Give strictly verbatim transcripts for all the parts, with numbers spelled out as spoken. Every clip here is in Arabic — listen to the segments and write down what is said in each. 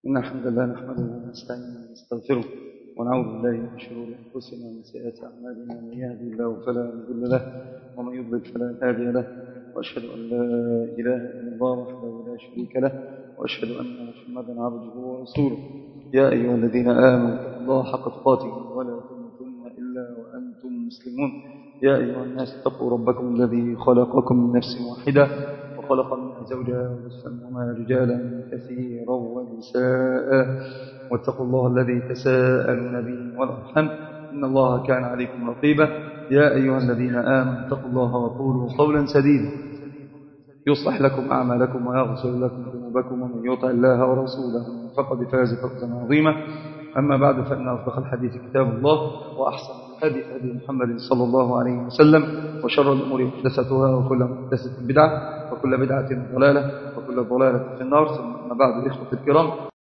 إن الحمد لله نحمده ونستعينه ونستغفره ونعوذ بالله من شرور أنفسنا ومن سيئات أعمالنا. من يهدي الله فلا مضل له ومن يضلل فلا هادي له، وأشهد أن لا إله إلا الله وحده لا شريك له، وأشهد أن محمدا عبده ورسوله. يا أيها الذين آمنوا اتقوا الله حق تقاته ولا تموتن إلا وأنتم مسلمون. يا أيها الناس اتقوا ربكم الذي خلقكم من نفس واحدة وخلق منها زوجها وبث منهما رجالا كثيرا ونساء، واتقوا الله الذي تساءلون به والأرحام إن الله كان عليكم رقيبا. يا أيها الذين آمنوا اتقوا الله وقولوا قولا سديدا يصلح لكم أعمالكم ويغفر لكم ذنوبكم، ومن يطع الله ورسوله فقد فاز فوزا عظيما. أما بعد، فإن أصدق الحديث كتاب الله، وأحسن الهدي هدي محمد صلى الله عليه وسلم، وشر الأمور محدثاتها، وكل محدثة بدعة، وكل بدعة ضلالة، وكل ضلالة في النار. ثم بعد، إخوة الكرام،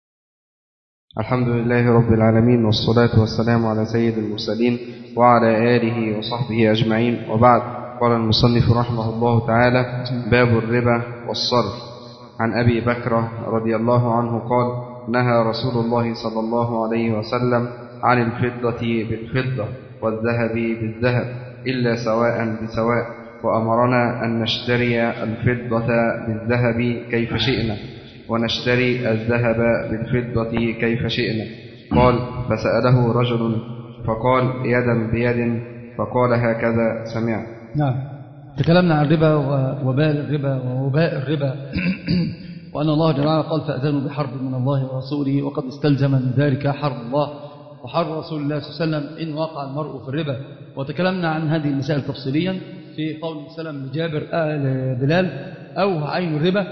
الحمد لله رب العالمين، والصلاة والسلام على سيد المرسلين وعلى آله وصحبه أجمعين، وبعد. قال المصنف رحمه الله تعالى: باب الربا والصرف. عن أبي بكر رضي الله عنه قال: نهى رسول الله صلى الله عليه وسلم عن الفضة بالفضة والذهب بالذهب إلا سواء بسواء، وأمرنا أن نشتري الفضة بالذهب كيف شئنا ونشتري الذهب بالفضة كيف شئنا. قال: فسأله رجل فقال: يدا بيد، فقال: هكذا سمعت. نعم، تكلمنا عن الربا ووبال الربا ووباء الربا وأن الله جل وعلا قال: فأذنوا بحرب من الله ورسوله، وقد استلزم من ذلك حرب الله وحرب رسول الله صلى الله عليه وسلم إن وقع المرء في الربا. وتكلمنا عن هذه المسائل تفصيليا في قول وسلم لجابر آل بلال: أو عين الربا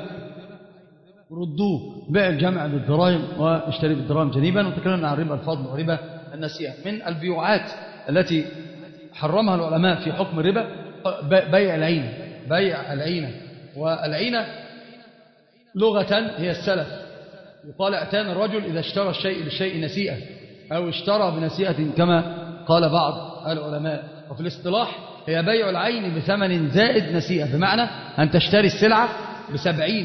ردوه، بيع الجمع بالدراهم واشتري بالدراهم جنيبا. وتكلمنا عن ربا الفضل وربا النسيئة. من البيوعات التي حرمها العلماء في حكم الربا بيع العينة. بيع العينة، والعينة لغة هي السلف. يقال: اعتان الرجل إذا اشترى الشيء بالشيء نسيئة، أو اشترى بنسيئة كما قال بعض العلماء. وفي الاصطلاح هي بيع العين بثمن زائد نسيئة، بمعنى أن تشتري السلعة بسبعين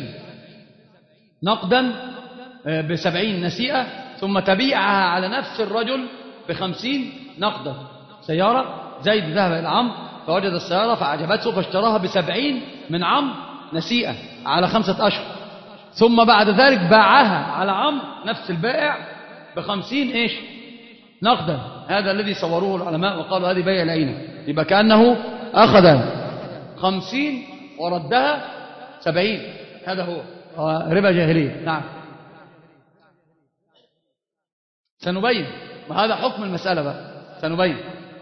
نقدا بسبعين نسيئة، ثم تبيعها على نفس الرجل بخمسين نقدا. سيارة، زيد ذهب إلى عمرو فوجد السيارة فأعجبته فاشتراها بسبعين من عمرو نسيئة على خمسة أشهر، ثم بعد ذلك باعها على عمرو نفس البائع بخمسين إيش نقدا. هذا الذي صوروه العلماء وقالوا هذه بيع العينة. يبقى كأنه أخذ خمسين وردها سبعين. هذا هو ربا جاهلية. نعم، سنبين وهذا حكم المسألة بقى، سنبين.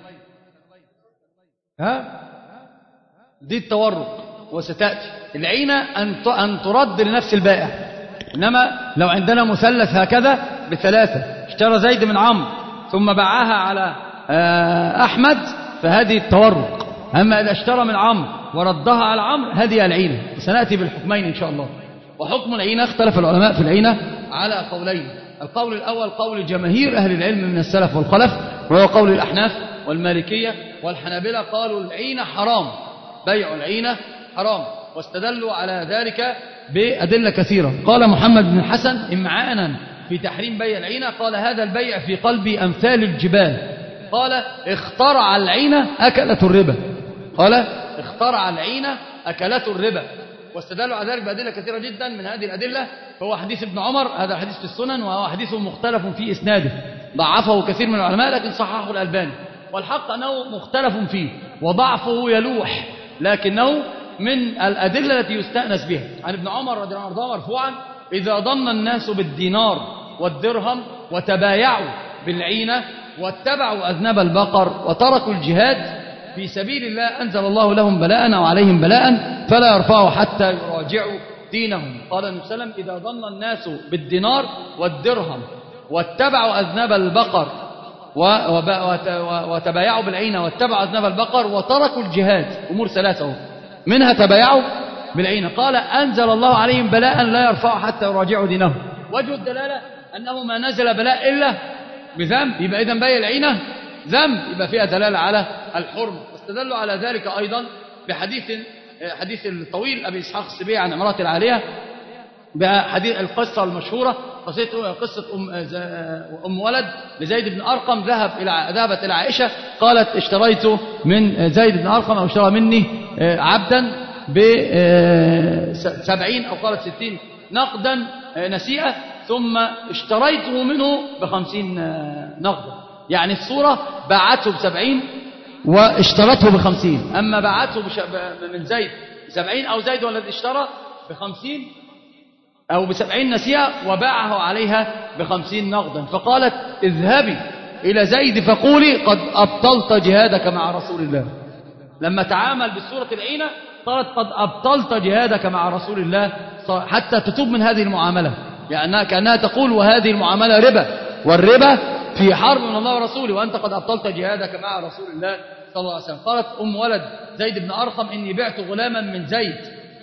ها دي التورق وستأتي العينة أن ترد لنفس البائع. إنما لو عندنا مثلث هكذا بثلاثة، اشترى زيد من عمرو ثم باعها على أحمد، فهذه التورق. أما إذا اشترى من عمرو وردها على عمرو، هذه العينة. سنأتي بالحكمين إن شاء الله. وحكم العينة اختلف العلماء في العينة على قولين. القول الأول قول جماهير أهل العلم من السلف والخلف، وهو قول الأحناف والمالكية والحنابلة. قالوا العينة حرام، بيع العينة حرام، واستدلوا على ذلك بأدلة كثيرة. قال محمد بن الحسن إمعانا في تحريم بيع العينة، قال: هذا البيع في قلبي أمثال الجبال. قال: اخترع العينة أكلة الربا. قال: اخترع العينة أكلة الربا. واستدلوا على ذلك بأدلة كثيرة جدا. من هذه الأدلة فهو حديث ابن عمر، هذا حديث في السنن، وهو حديث مختلف في إسناده، ضعفه كثير من العلماء لكن صححه الألباني. والحق أنه مختلف فيه وضعفه يلوح، لكنه من الأدلة التي يستأنس بها. عن ابن عمر رضي الله عنه مرفوعا: إذا ضن الناس بالدينار والدرهم وتبايعوا بالعينة واتبعوا أذناب البقر وتركوا الجهاد في سبيل الله، أنزل الله لهم بلاء أو عليهم بلاء فلا يرفعوا حتى يراجعوا دينهم. قال النبي صلى الله عليه وسلم: إذا ضن الناس بالدينار والدرهم واتبعوا أذناب البقر وتبايعوا بالعينة واتبعوا أذناب البقر وتركوا الجهاد، أمور ثلاثة منها تبايعوا بالعينة، قال: أنزل الله عليهم بلاء لا يرفعوا حتى يراجعوا دينهم. وجه الدلالة أنه ما نزل بلاء إلا بذنب، يبقى إذن بيع العينة ذنب، يبقى فيها دلالة على الحرم. واستدلوا على ذلك أيضا بحديث حديث الطويل أبي إسحاق السبيعي عن امرأة العالية، بحديث القصة المشهورة قصة قصة أم, أم ولد لزيد بن أرقم ذهب إلى ذهبت إلى عائشة قالت اشتريت من زيد بن أرقم أو اشترى مني عبدا بسبعين أو قالت ستين نقدا نسيئة ثم اشتريته منه بخمسين نقدا. يعني الصورة باعته بسبعين واشترته بخمسين، أما باعته من زيد بسبعين أو زيد والذي اشترى بخمسين أو بسبعين نسيئة وباعه عليها بخمسين نقدا. فقالت اذهبي إلى زيد فقولي قد أبطلت جهادك مع رسول الله. لما تعامل بالصورة العينة قالت قد أبطلت جهادك مع رسول الله حتى تتوب من هذه المعاملة، يعني كأنها تقول وهذه المعاملة ربا، والربا في حرب من الله ورسوله، وأنت قد أبطلت جهادك مع رسول الله صلى الله عليه وسلم. قالت أم ولد زيد بن أرقم إني بعت غلاما من زيد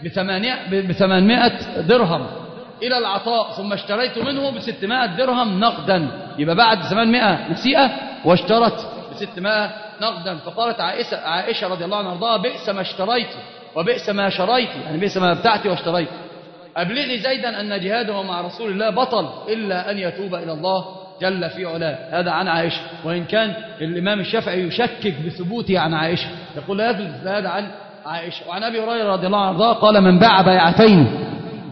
بثمانمائة درهم إلى العطاء ثم اشتريت منه بستمائة درهم نقدا، يبقى بعد ثمانمائة نسيئة واشترت بستمائة نقدا. فقالت عائشة, عائشة رضي الله عنها وارضاها بئس ما اشتريت وبئس ما شريت، يعني بئس ما بتاعتي واشتريت. أبلغي زيدا أن جهاده مع رسول الله بطل إلا أن يتوب إلى الله جل في علاه. هذا عن عائشة، وإن كان الإمام الشافعي يشكك بثبوته عن عائشة، يقول لا يثبت هذا عن عائشة. وعن أبي هريرة رضي الله عنه وارضاه قال من باع بيعتين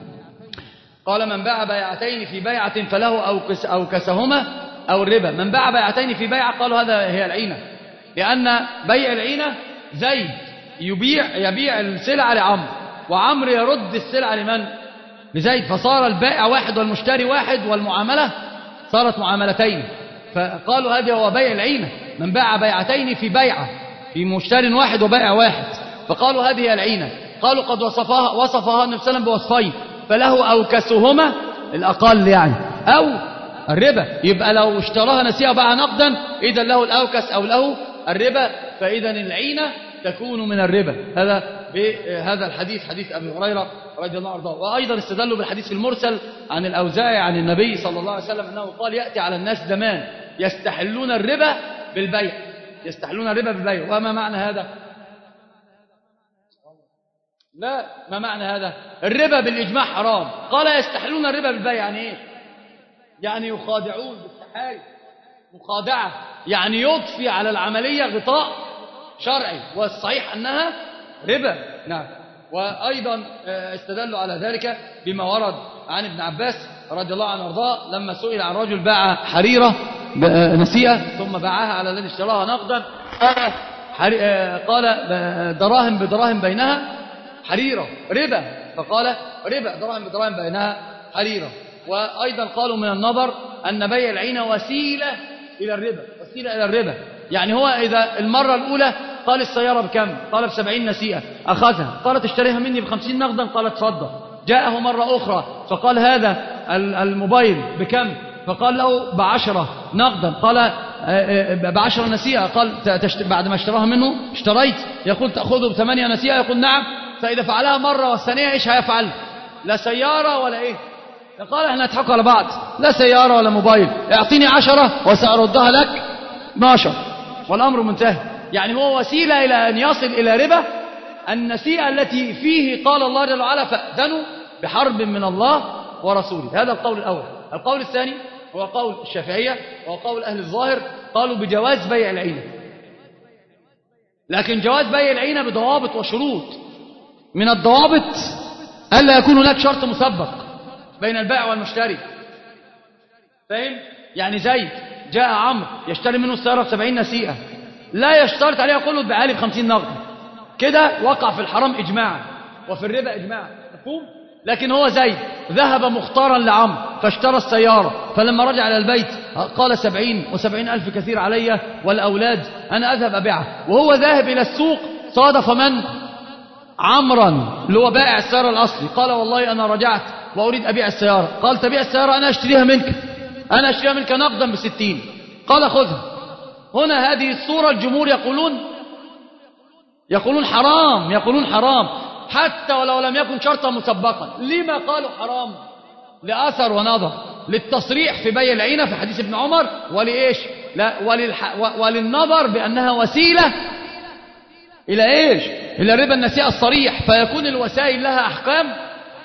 قال من باع بيعتين في بيعة فله أو, كس أو كسهما أو الربا. من باع بيعتين في بيعة قالوا هذا هي العينة، لأن بيع العينة زيد يبيع يبيع السلعة لعمرو، وعمرو يرد السلعة لمن؟ لزيد، فصار البائع واحد والمشتري واحد والمعاملة صارت معاملتين، فقالوا هذا هو بيع العينة. من باع بيعتين في بيعة في مشتري واحد وبائع واحد، فقالوا هذه هي العينة. قالوا قد وصفها وصفها النبي صلى الله عليه وسلم بوصفين، فله أوكسهما الأقل يعني أو الربا، يبقى لو اشتراها نسيئة وباعها نقدا إذا له الأوكس أو له الربا، فإذا العينة تكون من الربا. هذا بهذا الحديث حديث أبي هريرة رضي الله عنه. وأيضا استدلوا بالحديث المرسل عن الأوزاعي عن النبي صلى الله عليه وسلم أنه قال يأتي على الناس زمان يستحلون الربا بالبيع، يستحلون الربا بالبيع. وما معنى هذا؟ لا، ما معنى هذا؟ الربا بالإجماع حرام، قال يستحلون الربا بالبيع يعني إيه؟ يعني يخادعون بالتحايل، مخادعة يعني يضفي على العملية غطاء شرعي، والصحيح أنها ربا. نعم. وأيضا استدلوا على ذلك بما ورد عن ابن عباس رضي الله عنه وارضاه لما سئل عن رجل باع حريرة نسيئة ثم باعها على الذي اشتراها نقدا، قال دراهم بدراهم بينها حريرة ربا، فقال ربا دراهم بدراهم بينها حريرة. وأيضا قالوا من النظر أن بيع العينة وسيلة إلى الربا، وسيلة إلى الربا، يعني هو إذا المرة الأولى قال السيارة بكم؟ قال بسبعين نسيئة، أخذها، قالت اشتريها مني بخمسين نقدا، قالت تفضل. جاءه مرة أخرى فقال هذا الموبايل بكم؟ فقال له بعشرة نقدا، قال بعشرة نسيئة، قال بعد ما اشتراها منه اشتريت، يقول تأخذه بثمانية نسيئة، يقول نعم. فإذا فعلها مرة والثانية إيش هيفعل؟ لا سيارة ولا إيه؟ قال احنا نضحك على بعض، لا سيارة ولا موبايل، اعطيني عشرة وسأردها لك اثناشر والأمر منتهي. يعني هو وسيلة إلى أن يصل إلى ربا النسيئة التي فيه قال الله جل وعلا فأذنوا بحرب من الله ورسوله. هذا القول الأول. القول الثاني هو قول الشافعية وهو قول أهل الظاهر، قالوا بجواز بيع العينة، لكن جواز بيع العينة بضوابط وشروط. من الضوابط ألا يكون هناك شرط مسبق بين البائع والمشتري، فاهم؟ يعني زيد جاء عمرو يشتري منه السيارة بسبعين نسيئة، لا يشترط عليه يقول له ادفع لي بخمسين نقد، كده وقع في الحرام إجماعا وفي الربا إجماعا، مفهوم؟ لكن هو زيد ذهب مختارا لعمرو فاشترى السيارة، فلما رجع إلى البيت قال سبعين وسبعين ألف كثير علي والأولاد، أنا أذهب أبيعها. وهو ذاهب إلى السوق صادف من؟ عمرا اللي هو بائع السيارة الأصلي، قال والله أنا رجعت وأريد أبيع السيارة، قال تبيع السيارة؟ أنا أشتريها منك، أنا أشتريها منك نقدا بستين، قال خذها. هنا هذه الصورة الجمهور يقولون يقولون حرام، يقولون حرام حتى ولو لم يكن شرطا مسبقا. لما قالوا حرام؟ لأثر ونظر، للتصريح في بيع العينة في حديث ابن عمر، ولإيش؟ لا وللح... وللنظر بأنها وسيلة إلى إيش؟ إلى ربا النسيئة الصريح، فيكون الوسائل لها أحكام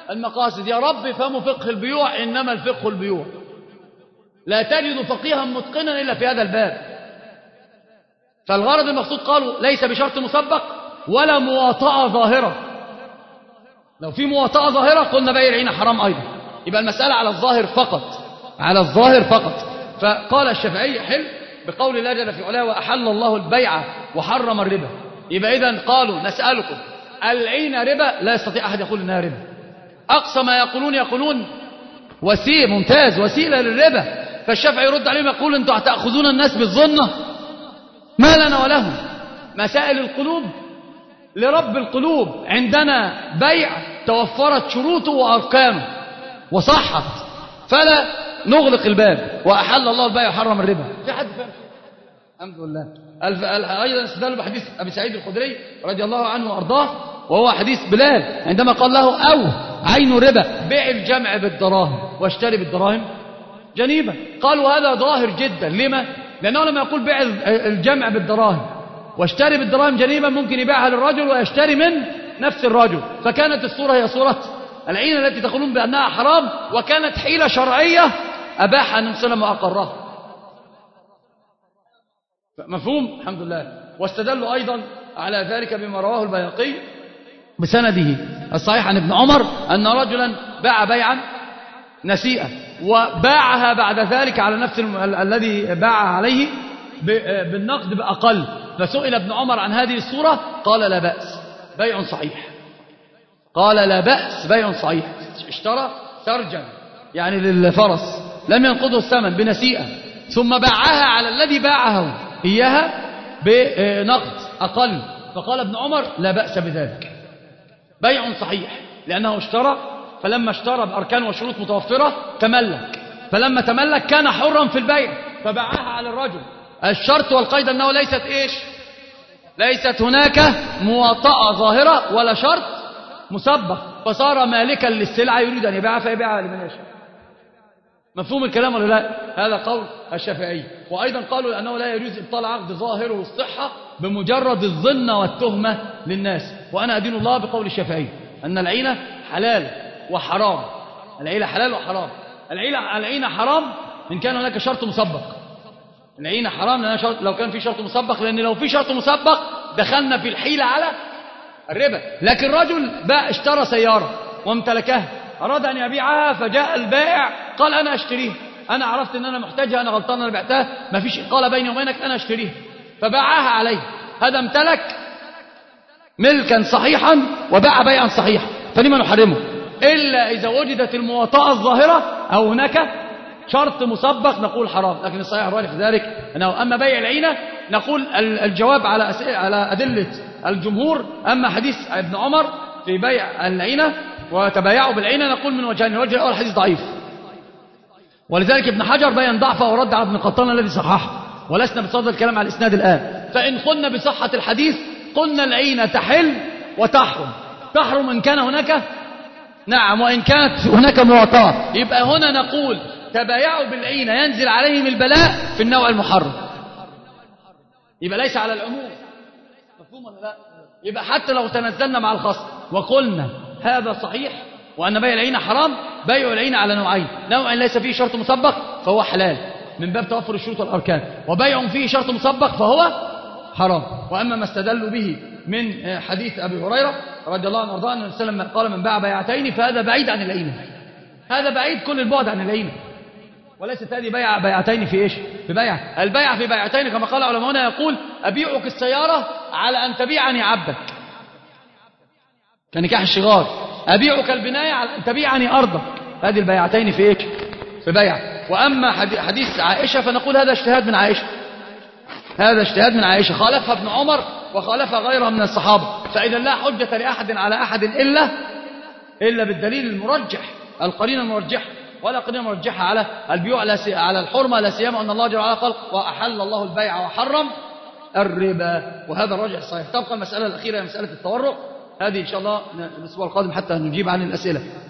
المقاصد. يا رب فهموا فقه البيوع، إنما الفقه البيوع. لا تجد فقيها متقنا إلا في هذا الباب. فالغرض المقصود قالوا ليس بشرط مسبق ولا مواطأة ظاهرة. لو في مواطأة ظاهرة قلنا بيع العين حرام أيضا. يبقى المسألة على الظاهر فقط، على الظاهر فقط. فقال الشافعي حل بقول الله جل في علاه وأحل الله البيع وحرم الربا. يبقى إذن قالوا نسألكم العين ربا؟ لا يستطيع أحد يقول إنها ربا. أقصى ما يقولون يقولون وسيلة، ممتاز، وسيلة للربا. فالشافعي يرد عليهم يقول أنتم تأخذون الناس بالظنة، ما لنا ولهم. مسائل القلوب لرب القلوب. عندنا بيع توفرت شروطه وأركانه وصحت، فلا نغلق الباب. وأحل الله البيع وحرم الربا. في حد فهم؟ الحمد لله. أيضا استدلوا بحديث أبي سعيد الخدري رضي الله عنه وأرضاه، وهو حديث بلال عندما قال له أو عين الربا بيع الجمع بالدراهم واشتري بالدراهم جنيبة. قالوا هذا ظاهر جدا. لما؟ لأنه لما يقول بيع الجمع بالدراهم واشتري بالدراهم جنيبة ممكن يبيعها للرجل ويشتري من نفس الرجل. فكانت الصورة هي صورة العين التي تقولون بأنها حرام، وكانت حيلة شرعية أباح أن نسلم وأقرها. مفهوم؟ الحمد لله. واستدلوا أيضا على ذلك بما رواه البيهقي بسنده الصحيح عن ابن عمر أن رجلا باع بيعا نسيئة وباعها بعد ذلك على نفس ال الذي باع عليه بالنقد بأقل. فسئل ابن عمر عن هذه الصورة قال لا بأس، بيع صحيح. قال لا بأس، بيع صحيح. اشترى سرجا يعني للفرس لم ينقضه الثمن بنسيئة، ثم باعها على الذي باعه إياها بنقد أقل. فقال ابن عمر لا بأس بذلك، بيع صحيح، لأنه اشترى، فلما اشترى بأركان وشروط متوفرة تملك، فلما تملك كان حرا في البيع فباعها على الرجل. الشرط والقيد أنه ليست إيش؟ ليست هناك مواطأة ظاهرة ولا شرط مسبق، فصار مالكا للسلعة يريد أن يبيعها فيبيعها لمن يشاء. مفهوم الكلام ولا لا؟ هذا قول الشافعي. وأيضا قالوا لأنه لا يجوز إبطال عقد ظاهره الصحة بمجرد الظن والتهمة للناس. وأنا أدين الله بقول الشافعي أن العينة حلال وحرام. العينة حلال وحرام. العينة العينة حرام إن كان هناك شرط مسبق. العينة حرام لأن شرط لو كان في شرط مسبق، لأن لو في شرط مسبق دخلنا في الحيلة على الربا. لكن رجل باع اشترى سيارة وامتلكها، أراد أن يبيعها، فجاء البائع قال أنا أشتريها، أنا عرفت أن أنا محتاجها، أنا غلطان، أنا بعتها، ما فيش قال بيني وبينك، أنا أشتريها، فباعها عليه. هذا امتلك ملكا صحيحا وباع بيعا صحيحا، فلما نحرمه؟ إلا إذا وجدت المواطأة الظاهرة أو هناك شرط مسبق نقول حرام. لكن الصحيح الراجح في ذلك أنه أما بيع العينة نقول الجواب على على أدلة الجمهور. أما حديث ابن عمر في بيع العينة وتبايعوا بالعينة نقول من وجهين. الوجه الأول حديث ضعيف، ولذلك ابن حجر بيان ضعفه ورد على ابن قطان الذي صححه، ولسنا بصدد الكلام على الإسناد الآن. فإن قلنا بصحة الحديث قلنا العينة تحل وتحرم. تحرم إن كان هناك نعم، وإن كانت هناك مواطأة. يبقى هنا نقول تبايعوا بالعينة ينزل عليهم البلاء في النوع المحرم، يبقى ليس على العموم. مفهوم ولا لا؟ يبقى حتى لو تنزلنا مع الخصم وقلنا هذا صحيح وأن بيع العينة حرام، بيع العينة على نوعين: نوع ليس فيه شرط مسبق فهو حلال من باب توفر الشروط والأركان، وبيع فيه شرط مسبق فهو حرام. وأما ما استدلوا به من حديث أبي هريرة رضي الله عنه وارضاه أن النبي صلى الله عليه وسلم قال من باع بيعتين فهذا بعيد عن العينة، هذا بعيد كل البعد عن العينة. وليست هذه بيع بيعتين في إيش؟ في بيع. البيع في بيعتين كما قال علماؤنا يقول أبيعك السيارة على أن تبيعني عبدك كنكاح الشغار، أبيعك البناية على أن تبيعني أرضك. هذه البيعتين في إيش؟ في بيع. وأما حديث عائشة فنقول هذا اجتهاد من عائشة، هذا اجتهاد من عائشة خالفها ابن عمر وخالفها غيرها من الصحابة. فإذا لا حجة لأحد على أحد إلا إلا بالدليل المرجح، القرينة المرجحة، ولا قرينة مرجحة على البيوع على الحرمة، لا سيما أن الله جل وعلا قال وأحل الله البيع وحرم الربا، وهذا الراجح الصحيح. تبقى المسألة الأخيرة هي مسألة التورق، هذه إن شاء الله الأسبوع القادم حتى نجيب عن الأسئلة.